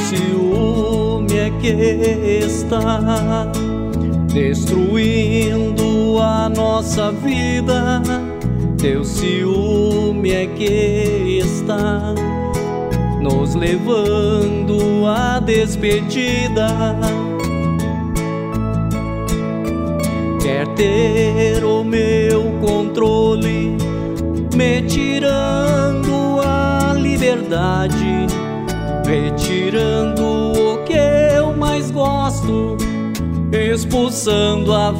ciúme é que está destruindo a nossa vida. Teu ciúme é que está nos levando à despedida. Quer ter o meu controle, me tirando a liberdade, retirando o que eu mais gosto, expulsando a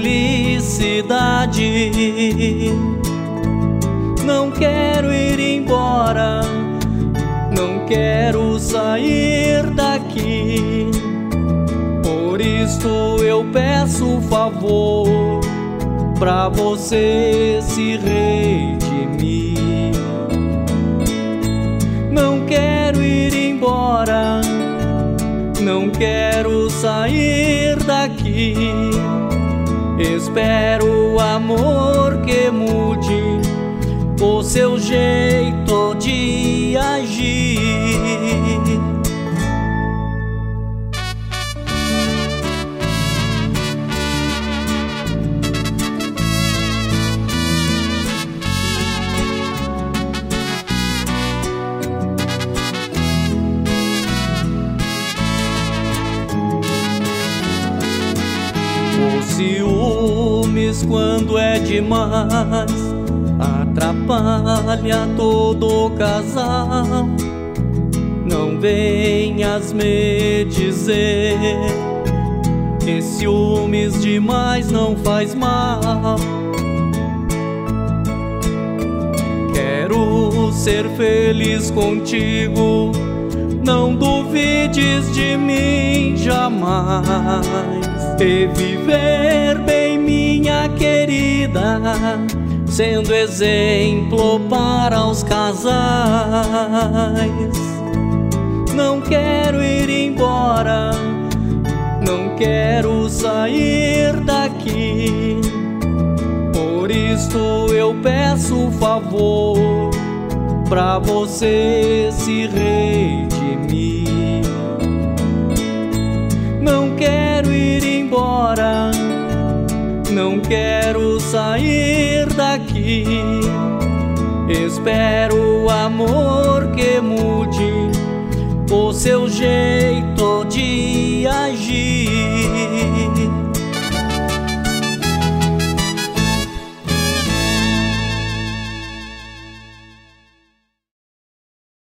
felicidade. Não quero ir embora, não quero sair daqui. Por isto eu peço favor pra você se redimir. Não quero ir embora, não quero sair daqui. Espero, amor, que mude o seu jeito de agir. Os ciúmes, quando é demais, atrapalha todo o casal. Não venhas me dizer que ciúmes demais não faz mal. Quero ser feliz contigo, não duvides de mim jamais. E viver bem, minha querida, sendo exemplo para os casais. Não quero ir embora, não quero sair daqui. Por isto eu peço favor pra você se redimir. Não quero ir embora, não quero sair daqui. Espero, amor, que mude o seu jeito de agir.